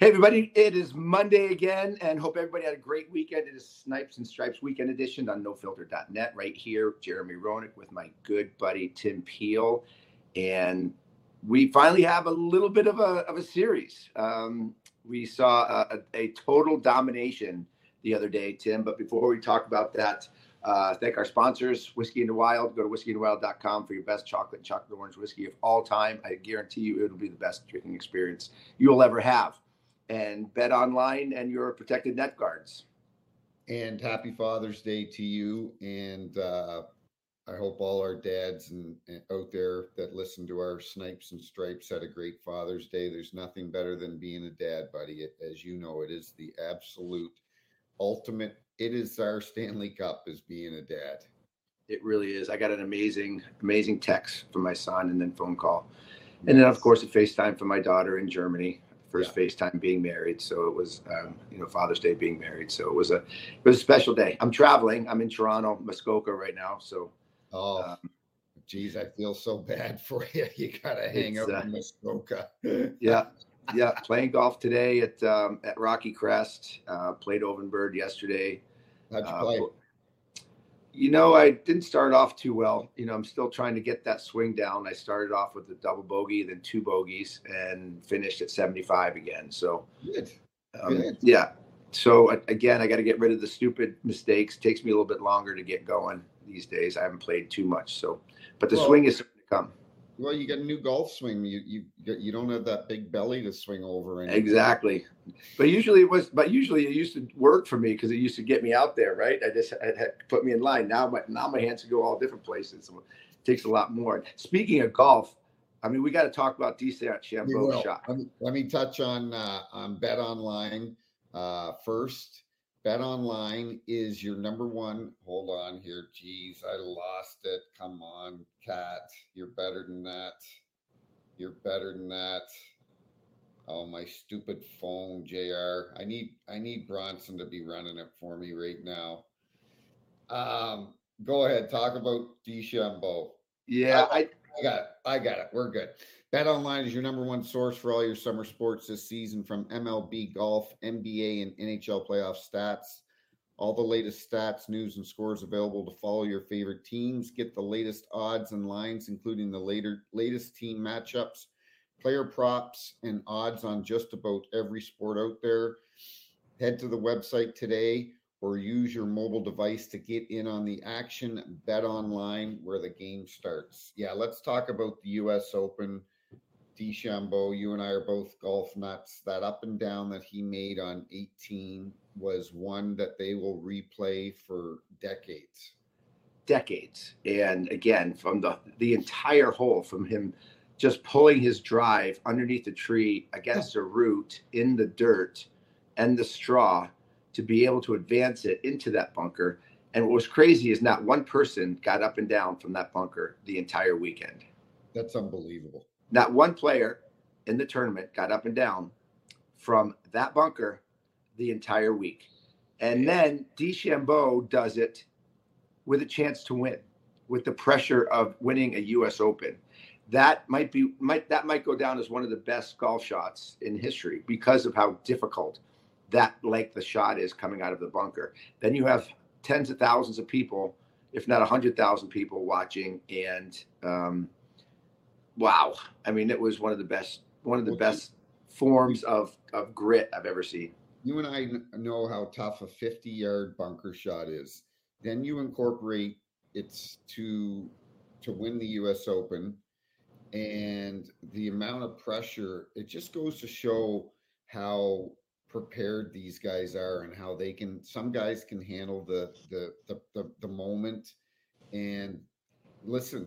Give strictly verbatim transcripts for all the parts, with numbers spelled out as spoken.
Hey, everybody. It is Monday again, and hope everybody had a great weekend. It is Snipes and Stripes Weekend Edition on no filter dot net. Right here, Jeremy Roenick with my good buddy Tim Peel. And we finally have a little bit of a, of a series. Um, we saw a, a total domination the other day, Tim. But before we talk about that, uh, thank our sponsors, Whiskey in the Wild. Go to whiskey in the wild dot com for your best chocolate and chocolate orange whiskey of all time. I guarantee you it'll be the best drinking experience you'll ever have. And Bet Online and your protected net guards. And happy Father's Day to you. And uh, I hope all our dads and, and out there that listen to our Snipes and Stripes had a great Father's Day. There's nothing better than being a dad, buddy. It, as you know, it is the absolute ultimate. It is our Stanley Cup as being a dad. It really is. I got an amazing, amazing text from my son and then phone call. And then, of course, a FaceTime from my daughter in Germany. First yeah. FaceTime being married, so it was, um, you know, Father's Day being married. So it was a, it was a special day. I'm traveling. I'm in Toronto, Muskoka right now. So, oh, um, geez, I feel so bad for you. You gotta hang out uh, in Muskoka. yeah, yeah. Playing golf today at um, at Rocky Crest. Uh, played Ovenbird yesterday. How'd you play? Uh, You know, I didn't start off too well. You know, I'm still trying to get that swing down. I started off with a double bogey, then two bogeys, and finished at seventy-five again. So, good. Um, good. yeah. So, again, I got to get rid of the stupid mistakes. It takes me a little bit longer to get going these days. I haven't played too much. So, but the well, swing is starting to come. Well, you got a new golf swing. You you you don't have that big belly to swing over. Anymore. Exactly. But usually it was. But usually it used to work for me because it used to get me out there, right? I just it had to put me in line. Now my now my hands can go all different places. So it takes a lot more. Speaking of golf, I mean, we got to talk about DeChambeau's shot. Let me, let me touch on uh, on Bet Online uh, first. Bet Online is your number one. Hold on here. Geez, I lost it. Come on, Cat. You're better than that. You're better than that. Oh, my stupid phone, J R. I need I need Bronson to be running it for me right now. Um, go ahead. Talk about DeChambeau. Yeah, I, I got it. I got it. We're good. Bet Online is your number one source for all your summer sports this season, from M L B, golf, N B A, and N H L playoff stats. All the latest stats, news, and scores available to follow your favorite teams. Get the latest odds and lines, including the later latest team matchups, player props, and odds on just about every sport out there. Head to the website today or use your mobile device to get in on the action. Bet Online, where the game starts. Yeah, let's talk about the U S Open. DeChambeau, you and I are both golf nuts. That up and down that he made on eighteen was one that they will replay for decades. Decades. And again, from the, the entire hole, from him just pulling his drive underneath the tree against a root in the dirt and the straw to be able to advance it into that bunker. And what was crazy is not one person got up and down from that bunker the entire weekend. That's unbelievable. Not one player in the tournament got up and down from that bunker the entire week. And then DeChambeau does it with a chance to win, with the pressure of winning a U S Open. That might be might that might go down as one of the best golf shots in history because of how difficult that length the shot is coming out of the bunker. Then you have tens of thousands of people, if not a hundred thousand people watching, and um, wow, I mean, it was one of the best, one of the best forms of, of grit I've ever seen. You and I know how tough a fifty-yard bunker shot is. Then you incorporate it's to to win the U S Open, and the amount of pressure. It just goes to show how prepared these guys are and how they can. Some guys can handle the the the the, the moment. And listen.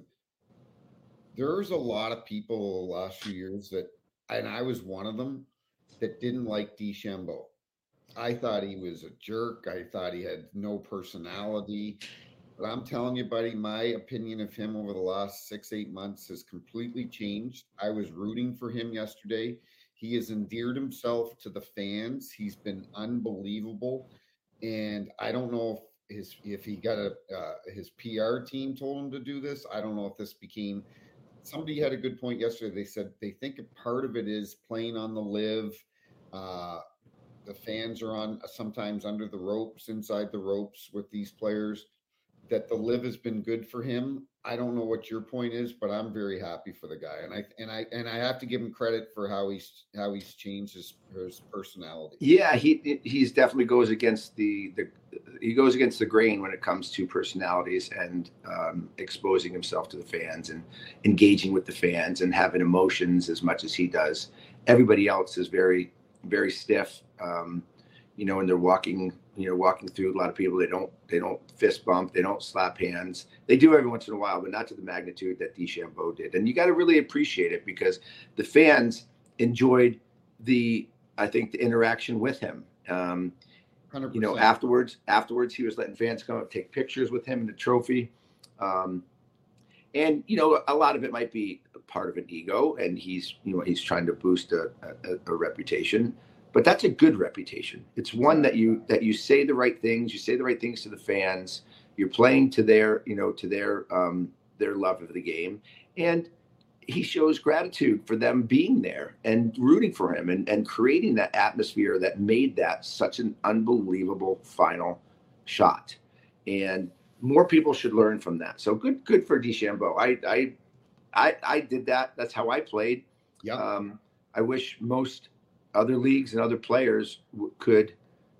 There's a lot of people the last few years that, and I was one of them, that didn't like DeChambeau. I thought he was a jerk. I thought he had no personality. But I'm telling you, buddy, my opinion of him over the last six, eight months has completely changed. I was rooting for him yesterday. He has endeared himself to the fans. He's been unbelievable. And I don't know if his if he got a uh, his P R team told him to do this. I don't know if this became. Somebody had a good point yesterday. They said they think a part of it is playing on the live. Uh, the fans are on sometimes under the ropes, inside the ropes with these players. That the live has been good for him. I don't know what your point is, but I'm very happy for the guy, and I and I and I have to give him credit for how he's how he's changed his his personality. Yeah, he he's definitely goes against the the he goes against the grain when it comes to personalities and um, exposing himself to the fans and engaging with the fans and having emotions as much as he does. Everybody else is very very stiff, um, you know, and they're walking you know walking through a lot of people. They don't they don't fist bump, they don't slap hands. They do every once in a while, but not to the magnitude that DeChambeau did. And you got to really appreciate it because the fans enjoyed the I think the interaction with him. Um, one hundred percent. you know, afterwards, afterwards, he was letting fans come up, take pictures with him and the trophy. Um, and, you know, a lot of it might be part of an ego and he's, you know, he's trying to boost a, a, a reputation, but that's a good reputation. It's one that you, that you say the right things, you say the right things to the fans, you're playing to their, you know, to their, um, their love of the game. And he shows gratitude for them being there and rooting for him and, and creating that atmosphere that made that such an unbelievable final shot. And more people should learn from that. So good, good for DeChambeau. I, I, I, I did that. That's how I played. Yeah. Um, I wish most other leagues and other players w- could,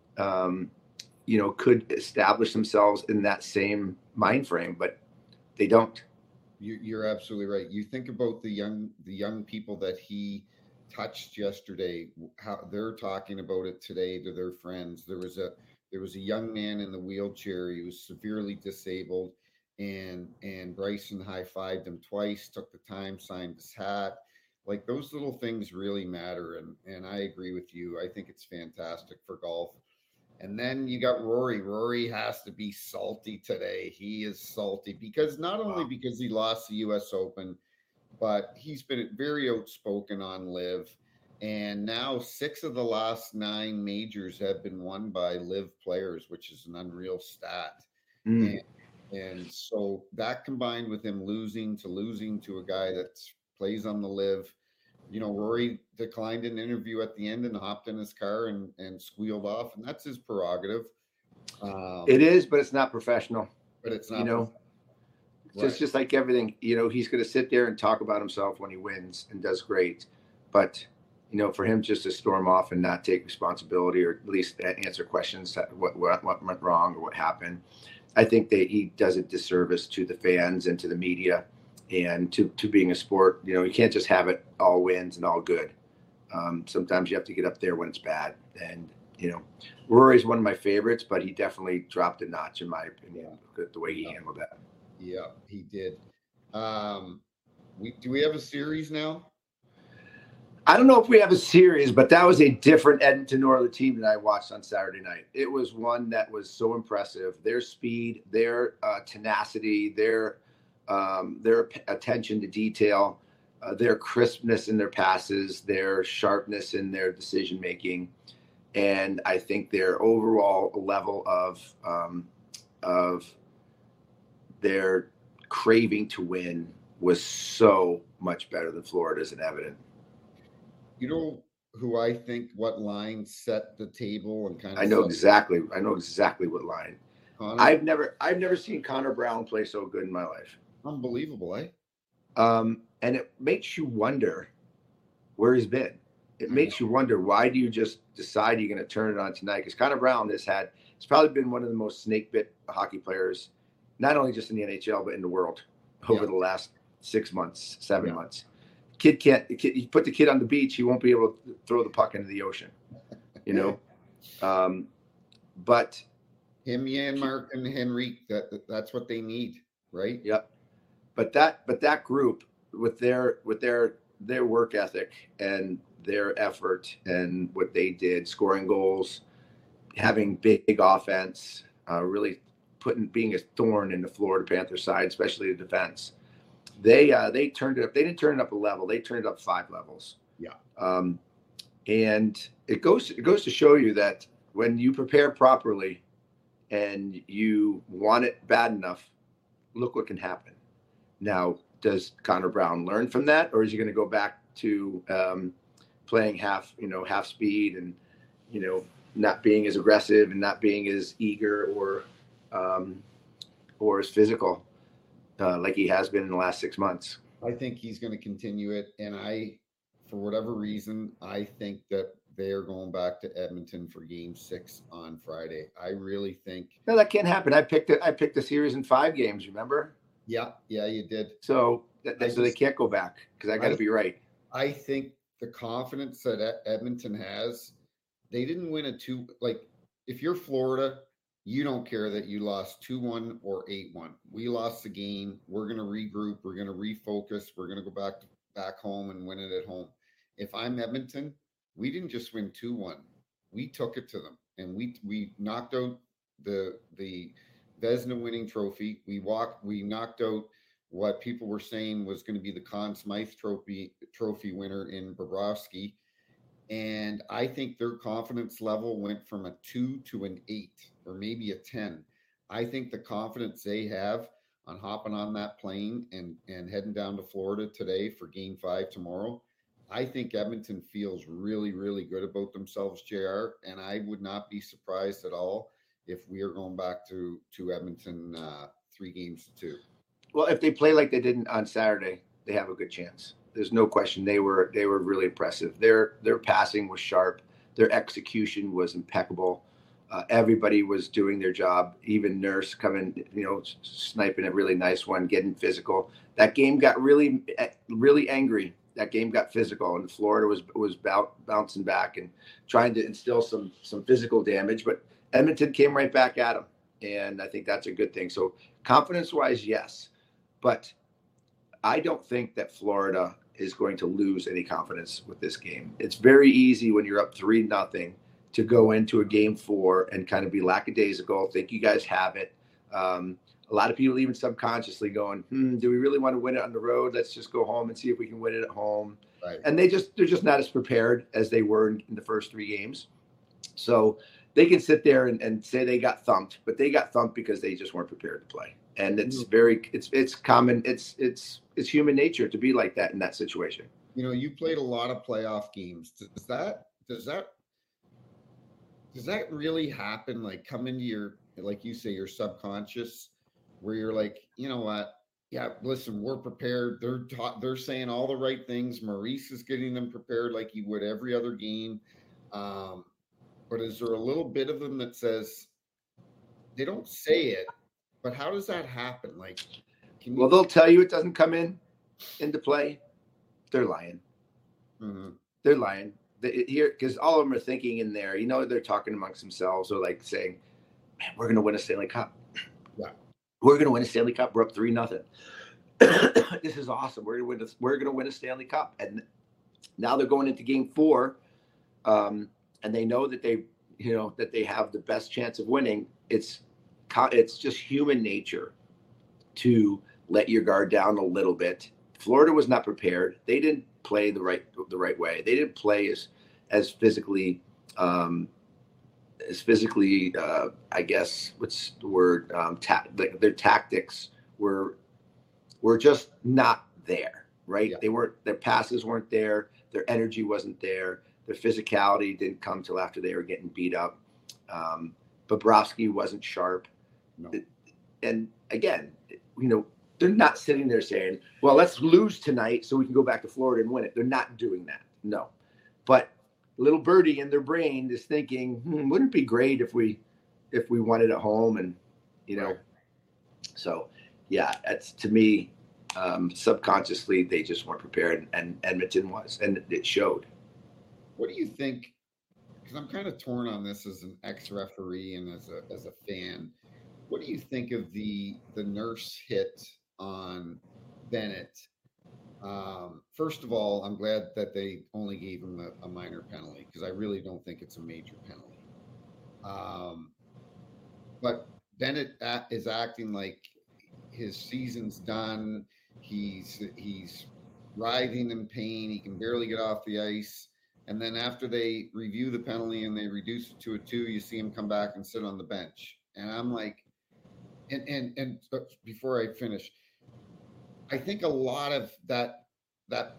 um, you know, could establish themselves in that same mind frame, but they don't. You're absolutely right. You think about the young the young people that he touched yesterday, how they're talking about it today to their friends. There was a there was a young man in the wheelchair. He was severely disabled, and and Bryson high-fived him twice, took the time, signed his hat. Like those little things really matter, and and I agree with you. I think it's fantastic for golf. And then you got Rory. Rory has to be salty today. He is salty because not only because he lost the U S Open, but he's been very outspoken on live. And now six of the last nine majors have been won by live players, which is an unreal stat. Mm. And, and so that combined with him losing to losing to a guy that plays on the live, you know, Rory declined an interview at the end and hopped in his car and, and squealed off, and that's his prerogative. Um, it is, but it's not professional. But it's not, you know, it's right. just, just like everything. You know, he's going to sit there and talk about himself when he wins and does great, but you know, for him just to storm off and not take responsibility or at least answer questions what what, what went wrong or what happened, I think that he does a disservice to the fans and to the media. And to, to being a sport, you know, you can't just have it all wins and all good. Um, sometimes you have to get up there when it's bad. And, you know, Rory's one of my favorites, but he definitely dropped a notch, in my opinion, the way he yeah. handled that. Yeah, he did. Um, we do we have a series now? I don't know if we have a series, but that was a different Edmonton Oilers team that I watched on Saturday night. It was one that was so impressive. Their speed, their uh, tenacity, their Um, their attention to detail, uh, their crispness in their passes, their sharpness in their decision making, and I think their overall level of um, of their craving to win was so much better than Florida's and evident. You know who I think what line set the table and kind of I know exactly. I know exactly what line. Connor? I've never I've never seen Connor Brown play so good in my life. Unbelievable, eh? Um, and it makes you wonder where he's been. It makes you wonder, why do you just decide you're going to turn it on tonight? Because Connor Brown has had, he's probably been one of the most snake bit hockey players, not only just in the N H L, but in the world over yeah. the last six months, seven yeah. months. Kid can't, the kid, you put the kid on the beach, he won't be able to throw the puck into the ocean, you know? um, but. Him, Janmark, and Henrique, that, that's what they need, right? Yep. But that, but that group with their, with their, their work ethic and their effort and what they did, scoring goals, having big, big offense, uh, really putting, being a thorn in the Florida Panther side, especially the defense. They, uh, they turned it up. They didn't turn it up a level. They turned it up five levels. Yeah. Um, and it goes, it goes to show you that when you prepare properly and you want it bad enough, look what can happen. Now, does Connor Brown learn from that, or is he going to go back to, um, playing half, you know, half speed and, you know, not being as aggressive and not being as eager or, um, or as physical uh, like he has been in the last six months. I think he's going to continue it. And I, for whatever reason, I think that they are going back to Edmonton for game six on Friday. I really think. No, that can't happen. I picked it. I picked the series in five games, remember? Yeah, yeah, you did. So, that, that, so just, they can't go back because I got to be right. I think the confidence that Edmonton has, they didn't win a two. Like, if you're Florida, you don't care that you lost two one or eight one. We lost the game. We're going to regroup. We're going to refocus. We're going to go back to, back home and win it at home. If I'm Edmonton, we didn't just win two one. We took it to them, and we we knocked out the the Vezina winning trophy. We walked. We knocked out what people were saying was going to be the Conn Smythe trophy trophy winner in Bobrovsky. And I think their confidence level went from a two to an eight or maybe a ten. I think the confidence they have on hopping on that plane and, and heading down to Florida today for game five tomorrow, I think Edmonton feels really, really good about themselves, J R. And I would not be surprised at all if we are going back to, to Edmonton uh, three games to two. Well, if they play like they did on Saturday, they have a good chance. There's no question they were they were really impressive. Their their passing was sharp. Their execution was impeccable. Uh, everybody was doing their job. Even Nurse coming, you know, sniping a really nice one, getting physical. That game got really really angry. That game got physical, and Florida was was bouncing back and trying to instill some some physical damage. But Edmonton came right back at them, and I think that's a good thing. So confidence-wise, yes, but I don't think that Florida is going to lose any confidence with this game. It's very easy when you're up three nothing to go into a game four and kind of be lackadaisical, think you guys have it. Um, a lot of people even subconsciously going, hmm, do we really want to win it on the road? Let's just go home and see if we can win it at home. Right. And they just they're just not as prepared as they were in, in the first three games. So they can sit there and, and say they got thumped, but they got thumped because they just weren't prepared to play. And it's very it's it's common it's it's it's human nature to be like that in that situation. You know, you played a lot of playoff games. Does that does that does that really happen? Like come into your, like you say, your subconscious, where you're like, you know what? Yeah, listen, we're prepared. They're ta- they're saying all the right things. Maurice is getting them prepared like he would every other game. Um, but is there a little bit of them that says they don't say it? But how does that happen? Like, can you... well, they'll tell you it doesn't come in into play. They're lying. Mm-hmm. They're lying. They, here, because all of them are thinking in there. You know, they're talking amongst themselves or like saying, "Man, we're going to win a Stanley Cup. Yeah, we're going to win a Stanley Cup. We're up three nothing. This is awesome. We're going to win. A, we're going to win a Stanley Cup." And now they're going into Game Four, um, and they know that they, you know, that they have the best chance of winning. It's It's just human nature to let your guard down a little bit. Florida was not prepared. They didn't play the right the right way. They didn't play as as physically um, as physically. Uh, I guess what's the word? Um, ta- their tactics were were just not there. Right? Yeah. They weren't. Their passes weren't there. Their energy wasn't there. Their physicality didn't come till after they were getting beat up. Um, Bobrovsky wasn't sharp. No. And again, you know, they're not sitting there saying, well, let's lose tonight so we can go back to Florida and win it. They're not doing that. No. But little birdie in their brain is thinking, hmm, wouldn't it be great if we if we won it at home? And, you know, right. So, yeah, that's to me, um, subconsciously, they just weren't prepared. And Edmonton was, and it showed. What do you think? Because I'm kind of torn on this as an ex-referee and as a as a fan. What do you think of the the Nurse hit on Bennett? Um, first of all, I'm glad that they only gave him a, a minor penalty because I really don't think it's a major penalty. Um, but Bennett is acting like his season's done. He's he's writhing in pain. He can barely get off the ice. And then after they review the penalty and they reduce it to a two, you see him come back and sit on the bench. And I'm like, and and and before I finish, I think a lot of that that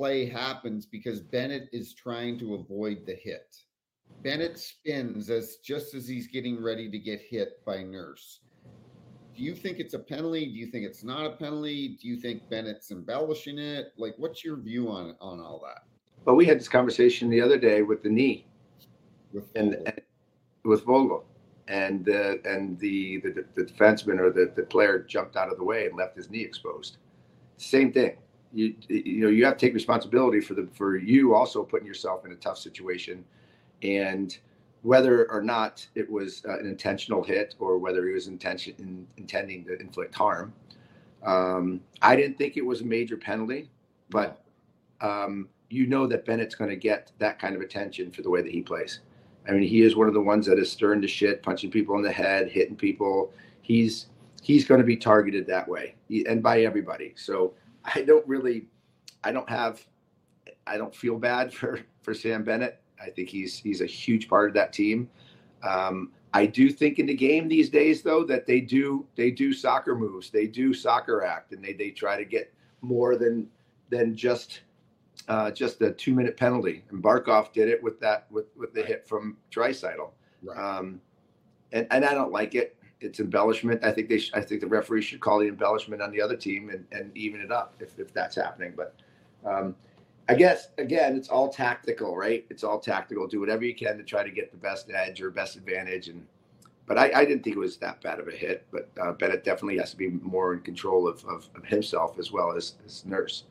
play happens because Bennett is trying to avoid the hit. Bennett spins as just as he's getting ready to get hit by Nurse. Do you think it's a penalty? Do you think it's not a penalty? Do you think Bennett's embellishing it? Like, what's your view on on all that? Well, we had this conversation the other day with the knee With and, and with Vogel, and uh, and the, the the defenseman or the, the player jumped out of the way and left his knee exposed. Same thing. You you know you have to take responsibility for the for you also putting yourself in a tough situation, and whether or not it was uh, an intentional hit or whether he was intention in, intending to inflict harm. Um, I didn't think it was a major penalty, but um, you know that Bennett's going to get that kind of attention for the way that he plays. I mean, he is one of the ones that is stirring to shit, punching people in the head, hitting people. He's he's going to be targeted that way, and by everybody. So I don't really, I don't have, I don't feel bad for for Sam Bennett. I think he's he's a huge part of that team. Um, I do think in the game these days, though, that they do they do soccer moves, they do soccer act, and they they try to get more than than just uh, just a two minute penalty. And Barkov did it with that with with the hit from Draisaitl, Right. um, and and I don't like it. It's embellishment. I think they sh- I think the referee should call the embellishment on the other team and, and even it up if if that's happening. But um, I guess, again, it's all tactical, right? It's all tactical. Do whatever you can to try to get the best edge or best advantage. And But I, I didn't think it was that bad of a hit. But uh, Bennett definitely has to be more in control of, of, of himself as well as his Nurse.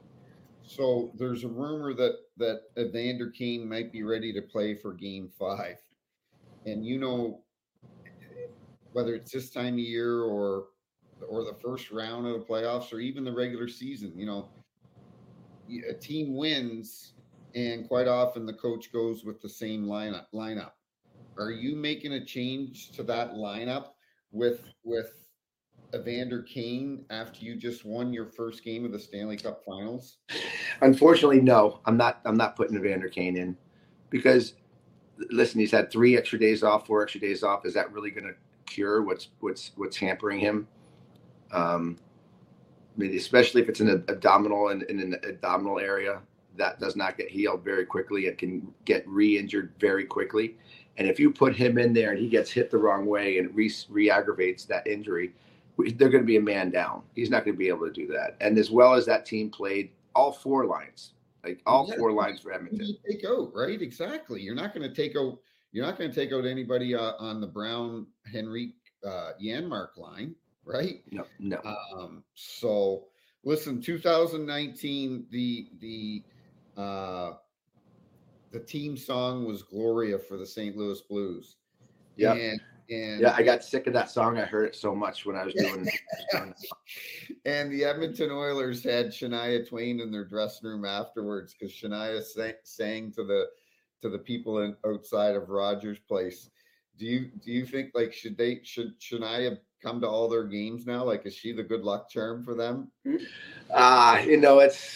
So there's a rumor that, that Evander Kane might be ready to play for game five. And, you know, whether it's this time of year or or the first round of the playoffs or even the regular season, you know, a team wins, and quite often the coach goes with the same lineup. Lineup. Are you making a change to that lineup with with Evander Kane after you just won your first game of the Stanley Cup Finals? Unfortunately, no. I'm not. I'm not putting Evander Kane in because, listen, he's had three extra days off, four extra days off. Is that really going to cure what's what's what's hampering him? Um, I mean, especially if it's in an abdominal and in, in an abdominal area that does not get healed very quickly. It can get re-injured very quickly. And if you put him in there and he gets hit the wrong way and re, re-aggravates that injury, they're going to be a man down. He's not going to be able to do that. And as well as that team played all four lines, like all yeah, four lines for Edmonton. You take out, right? Exactly. You're not going to take out. You're not going to take out anybody uh, on the Brown, Henrique, uh, Janmark line. Right? No, no. Um, so listen, two thousand nineteen, the the uh, the team song was Gloria for the Saint Louis Blues. Yeah. And, and yeah, I got sick of that song. I heard it so much when I was doing it. And the Edmonton Oilers had Shania Twain in their dressing room afterwards because Shania sang, sang to the to the people in, outside of Rogers Place. Do you do you think like should they should Shania come to all their games now? Like, is she the good luck charm for them? Ah, uh, you know, it's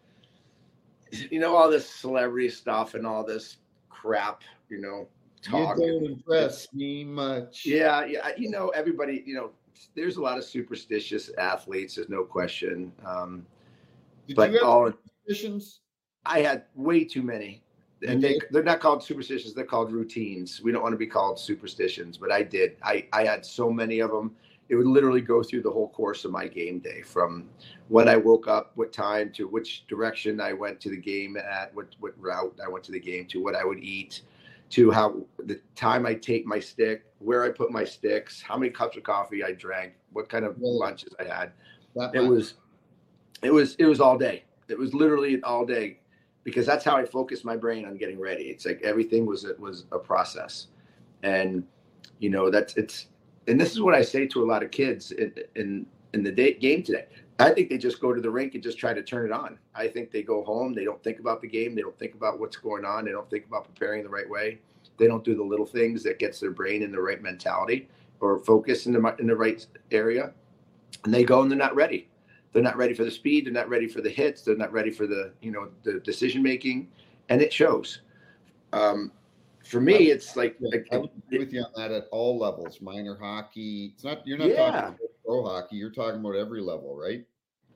you know all this celebrity stuff and all this crap. You know, talk. You don't impress me much. Yeah, yeah. You know, everybody. You know, there's a lot of superstitious athletes. There's no question. Um, Did but you have all superstitions? I had way too many. And they, they're not called superstitions. They're called routines. We don't want to be called superstitions, but I did. I, I had so many of them. It would literally go through the whole course of my game day, from when I woke up, what time, to which direction I went to the game at, what, what route I went to the game, to what I would eat, to how the time I take my stick, where I put my sticks, how many cups of coffee I drank, what kind of Well, lunches I had. That It was, it was, it was all day. It was literally all day. Because that's how I focused my brain on getting ready. It's like everything was a, was a process, and you know that's it's. And this is what I say to a lot of kids in in, in the day, game today. I think they just go to the rink and just try to turn it on. I think they go home. They don't think about the game. They don't think about what's going on. They don't think about preparing the right way. They don't do the little things that gets their brain in the right mentality or focus in the in the right area, and they go and they're not ready. They're not ready for the speed. They're not ready for the hits. They're not ready for the, you know, the decision making, and it shows. Um, for me, it's like, yeah, like I would agree with you on that at all levels. Minor hockey. It's not. You're not yeah. talking about pro hockey. You're talking about every level, right?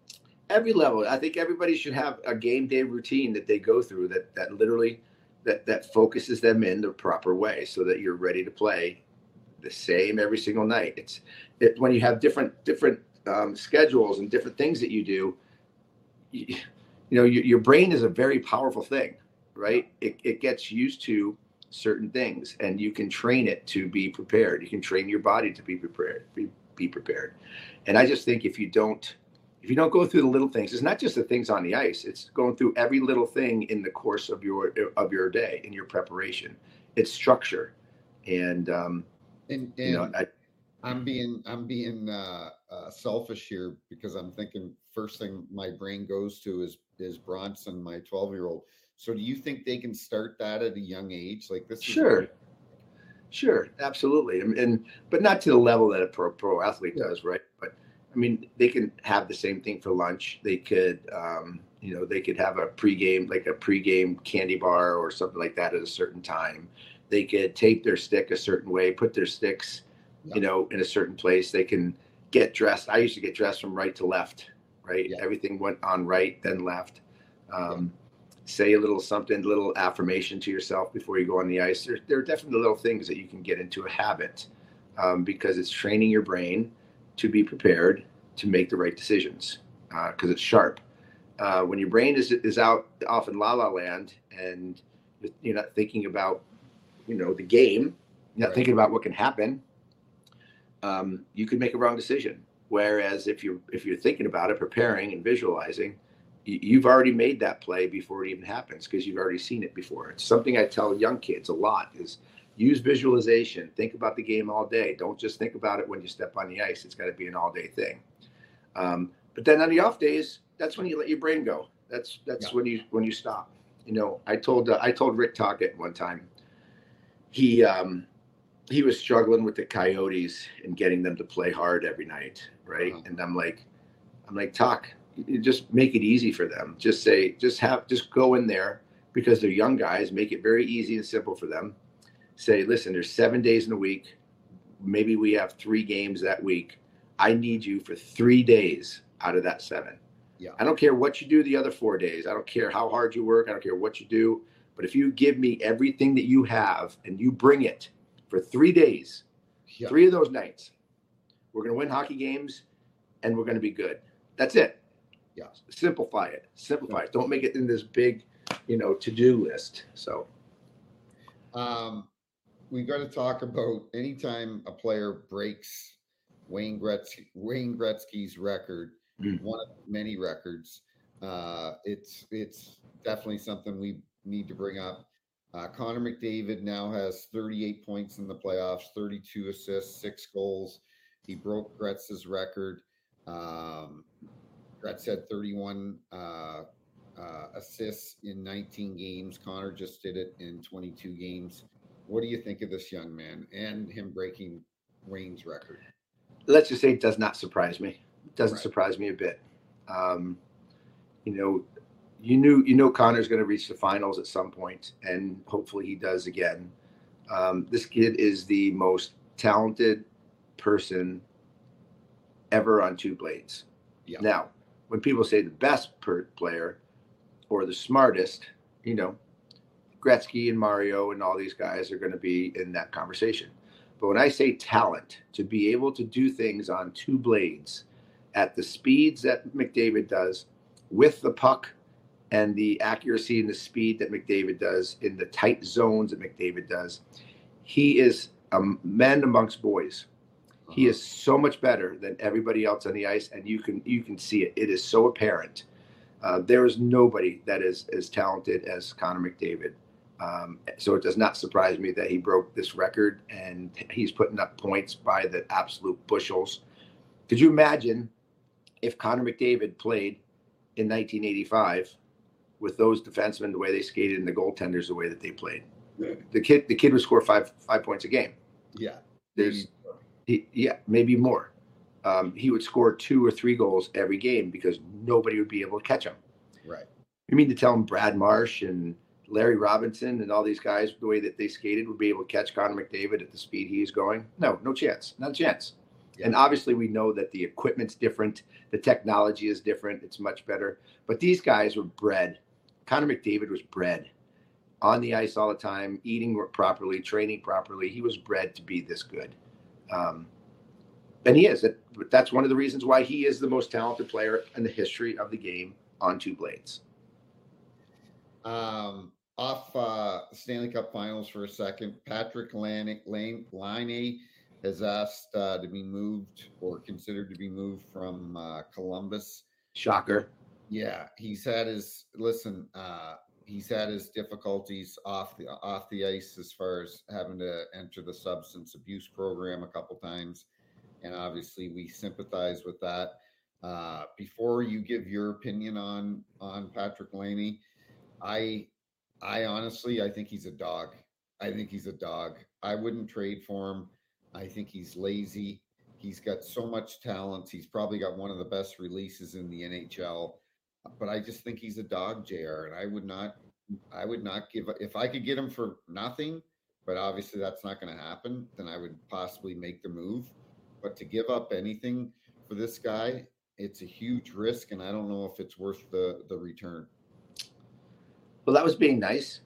every level. I think everybody should have a game day routine that they go through that that literally that that focuses them in the proper way so that you're ready to play the same every single night. It's it, when you have different different um, schedules and different things that you do. You, you know, your, your brain is a very powerful thing, right? It it gets used to certain things, and you can train it to be prepared. You can train your body to be prepared. Be, be prepared. And I just think if you don't if you don't go through the little things, it's not just the things on the ice. It's going through every little thing in the course of your of your day, in your preparation. It's structure, and um, And, and you know, I, I'm being I'm being uh, uh, selfish here because I'm thinking first thing my brain goes to is is Bronson, my twelve year old. So do you think they can start that at a young age? Like this? Is sure, sure, absolutely, and, and but not to the level that a pro pro athlete Yeah. does, right? But I mean, they can have the same thing for lunch. They could, um, you know, they could have a pregame, like a pregame candy bar or something like that at a certain time. They could tape their stick a certain way, put their sticks, Yeah. you know, in a certain place. They can get dressed. I used to get dressed from right to left, right? Yeah. Everything went on right, then left. Um, yeah. Say a little something, little affirmation to yourself before you go on the ice. There, there are definitely little things that you can get into a habit um, because it's training your brain to be prepared to make the right decisions because uh, it's sharp. Uh, when your brain is is out off in la la land and you're not thinking about, you know, the game, you're not Right. thinking about what can happen, um, you could make a wrong decision. Whereas if you're if you're thinking about it, preparing and visualizing, you, you've already made that play before it even happens because you've already seen it before. It's something I tell young kids a lot is use visualization. Think about the game all day. Don't just think about it when you step on the ice. It's got to be an all day thing. Um, but then on the off days, that's when you let your brain go. That's that's yeah. when you when you stop. You know, I told uh, I told Rick Tocchet one time. He um, he was struggling with the Coyotes and getting them to play hard every night, right? Uh-huh. And I'm like, I'm like, Tock, you just make it easy for them. Just say, just have, just go in there because they're young guys. Make it very easy and simple for them. Say, listen, there's seven days in a week. Maybe we have three games that week. I need you for three days out of that seven. Yeah. I don't care what you do the other four days. I don't care how hard you work. I don't care what you do. But if you give me everything that you have and you bring it for three days, yeah. three of those nights, we're going to win hockey games and we're going to be good. That's it. Yeah. Simplify it. Simplify it. Don't make it in this big, you know, to-do list. So, um, we got to talk about anytime a player breaks Wayne Gretzky, Wayne Gretzky's record, mm. one of many records. Uh, it's it's definitely something we need to bring up. Uh, Connor McDavid now has thirty-eight points in the playoffs, thirty-two assists, six goals. He broke Gretz's record. Um, Gretz had thirty-one uh, uh, assists in nineteen games. Connor just did it in twenty-two games. What do you think of this young man and him breaking Wayne's record? Let's just say it does not surprise me. It doesn't Right. surprise me a bit. Um, you know, you knew you know Connor's going to reach the finals at some point, and hopefully he does again. Um, this kid is the most talented person ever on two blades. Yeah. Now, when people say the best per player or the smartest, you know, Gretzky and Mario and all these guys are going to be in that conversation. But when I say talent, to be able to do things on two blades at the speeds that McDavid does, with the puck and the accuracy and the speed that McDavid does in the tight zones that McDavid does, he is a man amongst boys. Uh-huh. He is so much better than everybody else on the ice, and you can you can see it. It is so apparent. Uh, there is nobody that is as talented as Connor McDavid. Um, so it does not surprise me that he broke this record and he's putting up points by the absolute bushels. Could you imagine if Connor McDavid played in nineteen eighty-five with those defensemen the way they skated and the goaltenders the way that they played? The kid, the kid would score five five points a game. Yeah, there's, he, yeah, maybe more. Um, he would score two or three goals every game because nobody would be able to catch him. Right. You mean to tell him Brad Marsh and Larry Robinson and all these guys, the way that they skated, would be able to catch Connor McDavid at the speed he is going? No, no chance. Not a chance. Yeah. And obviously we know that the equipment's different. The technology is different. It's much better. But these guys were bred. Connor McDavid was bred on the ice all the time, eating properly, training properly. He was bred to be this good. Um, and he is. That's one of the reasons why he is the most talented player in the history of the game on two blades. Um, off uh, Stanley Cup Finals for a second, Patrick Laine, Laine, Laine has asked uh, to be moved or considered to be moved from uh, Columbus. Shocker. Yeah, he's had his listen. Uh, he's had his difficulties off the off the ice as far as having to enter the substance abuse program a couple times, and obviously we sympathize with that. Uh, before you give your opinion on on Patrick Laine, I I honestly I think he's a dog. I think he's a dog. I wouldn't trade for him. I think he's lazy. He's got so much talent. He's probably got one of the best releases in the N H L. But I just think he's a dog, J R, and I would not I would not give if I could get him for nothing, but obviously that's not going to happen, then I would possibly make the move. But to give up anything for this guy, it's a huge risk, and I don't know if it's worth the the return. Well, that was being nice.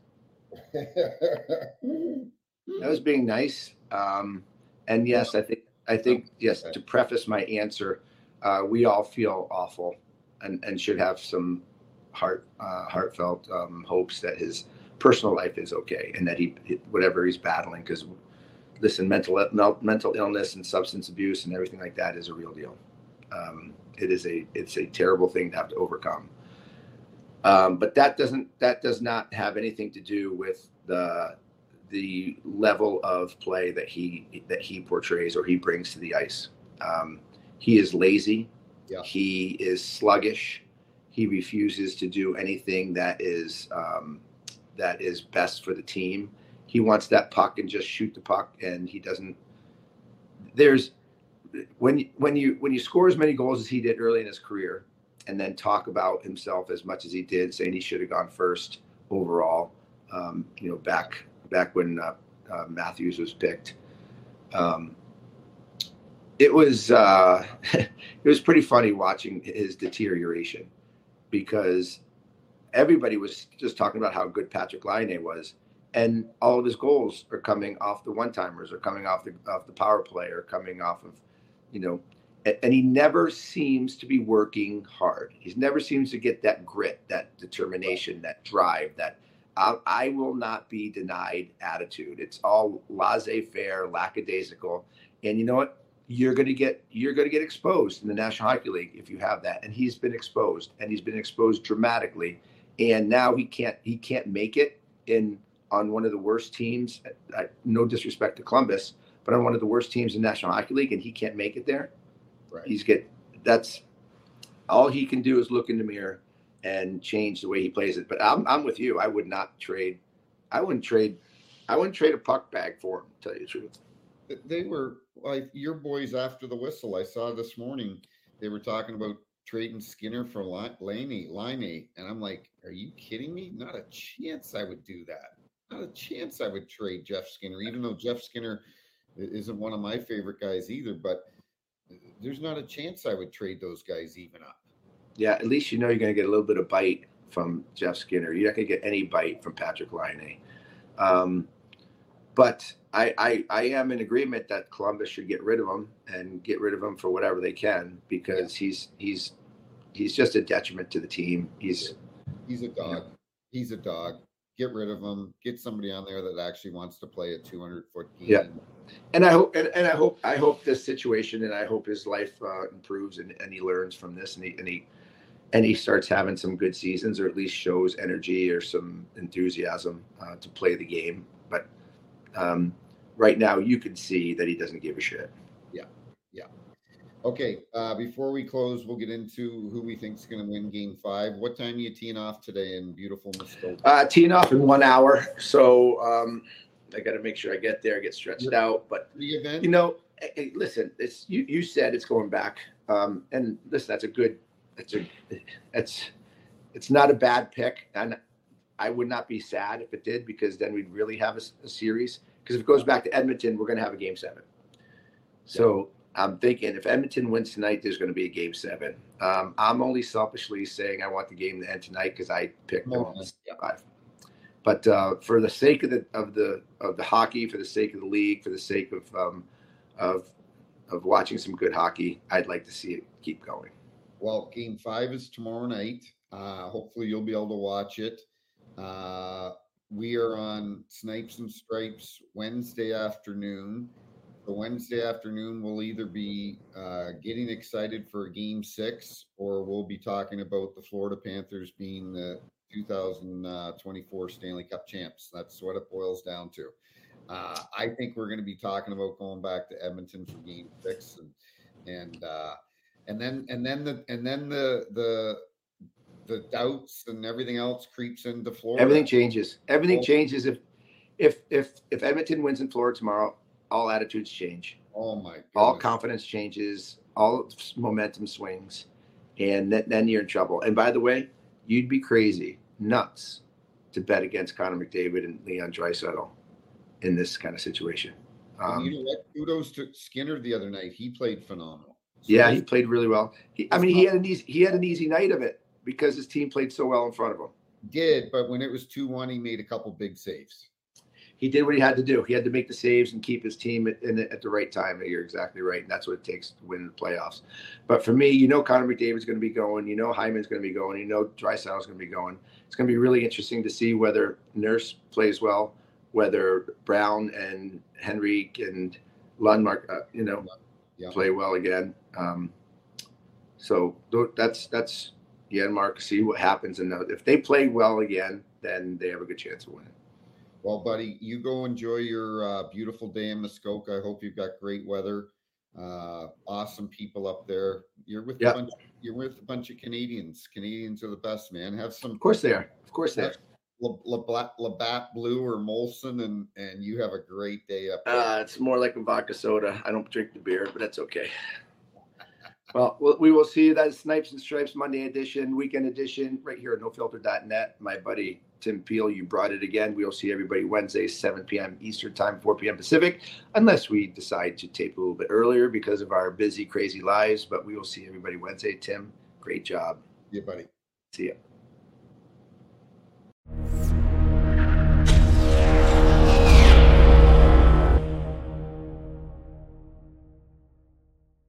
That was being nice. Um, and yes, I think I think yes. To preface my answer, uh, we all feel awful, and, and should have some heart uh, heartfelt um, hopes that his personal life is okay, and that he whatever he's battling. Because listen, mental mental illness and substance abuse and everything like that is a real deal. Um, it is a it's a terrible thing to have to overcome. Um, but that doesn't that does not have anything to do with the the level of play that he that he portrays or he brings to the ice. Um, he is lazy. Yeah. He is sluggish. He refuses to do anything that is um, that is best for the team. He wants that puck and just shoot the puck, and he doesn't. There's when when you when you score as many goals as he did early in his career, and then talk about himself as much as he did, saying he should have gone first overall. Um, you know, back back when uh, uh, Matthews was picked, um, it was uh, it was pretty funny watching his deterioration, because everybody was just talking about how good Patrick Laine was, and all of his goals are coming off the one-timers, or coming off the off the power play, or coming off of, you know. And he never seems to be working hard. He never seems to get that grit, that determination, that drive, that I, I will not be denied attitude. It's all laissez-faire, lackadaisical. And you know what? You're going to get you're going to get exposed in the National Hockey League if you have that. And he's been exposed, and he's been exposed dramatically. And now he can't he can't make it in on one of the worst teams. I, no disrespect to Columbus, but on one of the worst teams in the National Hockey League, and he can't make it there. Right. He's get that's all he can do is look in the mirror and change the way he plays it. But I'm I'm with you. I would not trade. I wouldn't trade. I wouldn't trade a puck bag for him, to tell you the truth. They were like your boys after the whistle. I saw this morning they were talking about trading Skinner for Laine, Laine, and I'm like, are you kidding me? Not a chance I would do that. Not a chance I would trade Jeff Skinner, even though Jeff Skinner isn't one of my favorite guys either. But there's not a chance I would trade those guys even up. Yeah, at least you know you're going to get a little bit of bite from Jeff Skinner. You're not going to get any bite from Patrick Laine. Um, but I, I I am in agreement that Columbus should get rid of him and get rid of him for whatever they can, because yeah. he's he's he's just a detriment to the team. He's he's a dog. You know, he's a dog. Get rid of him. Get somebody on there that actually wants to play a two hundred foot game. Yeah. And I hope, and, and I hope, I hope this situation, and I hope his life uh, improves, and, and he learns from this, and he, and he, and he starts having some good seasons, or at least shows energy or some enthusiasm uh, to play the game. But um, right now, you can see that he doesn't give a shit. Yeah, yeah. Okay. Uh, before we close, we'll get into who we think is going to win Game Five. What time are you teeing off today in beautiful Muskoka? Uh, teeing off in one hour, so. Um, I got to make sure I get there, get stretched out. But, you know, hey, listen, it's you, you said it's going back. Um, and listen, that's a good, that's a, it's, it's not a bad pick. And I would not be sad if it did, because then we'd really have a, a series. Because if it goes back to Edmonton, we're going to have a game seven. So I'm thinking if Edmonton wins tonight, there's going to be a game seven. Um, I'm only selfishly saying I want the game to end tonight because I picked them Tomorrow night, yeah. five. But uh, for the sake of the of the of the hockey, for the sake of the league, for the sake of um, of of watching some good hockey, I'd like to see it keep going. Well, game five is tomorrow night. Uh, hopefully you'll be able to watch it. Uh, we are on Snipes and Stripes Wednesday afternoon. So Wednesday afternoon, we'll either be uh, getting excited for game six, or we'll be talking about the Florida Panthers being the two thousand twenty-four Stanley Cup champs. That's what it boils down to. Uh, I think we're going to be talking about going back to Edmonton for game six, and and uh, and then and then the and then the the the doubts and everything else creeps into Florida. Everything changes. Everything changes if if if if Edmonton wins in Florida tomorrow. All attitudes change. Oh my goodness. All confidence changes. All momentum swings, and then, then you're in trouble. And by the way, you'd be crazy, nuts, to bet against Connor McDavid and Leon Draisaitl in this kind of situation. Um, you know what? Kudos to Skinner the other night. He played phenomenal. So yeah, he played really well. He, I mean, he had an easy he had an easy night of it because his team played so well in front of him. Did, but when it was two one, he made a couple big saves. He did what he had to do. He had to make the saves and keep his team at, in, at the right time. You're exactly right. And that's what it takes to win the playoffs. But for me, you know Connor McDavid's going to be going. You know Hyman's going to be going. You know Draisaitl's going to be going. It's going to be really interesting to see whether Nurse plays well, whether Brown and Henrique and Lundmark, uh, you know, yeah. play well again. Um, so that's that's yeah, Mark. See what happens, and if they play well again, then they have a good chance of winning. Well, buddy, you go enjoy your uh, beautiful day in Muskoka. I hope you've got great weather. Uh, awesome people up there. You're with yep. a bunch. You're with a bunch of Canadians. Canadians are the best, man. Have some. Of course they are. Of course they are. Labatt Blue or Molson, and and you have a great day up there. Uh, it's more like a vodka soda. I don't drink the beer, but that's okay. Well, we will see you. That's Snipes and Stripes Monday edition, weekend edition, right here at no filter dot net. My buddy Tim Peel, you brought it again. We'll see everybody Wednesday, seven p.m. Eastern time, four p.m. Pacific, unless we decide to tape a little bit earlier because of our busy, crazy lives. But we will see everybody Wednesday. Tim, great job. Yeah, buddy. See ya.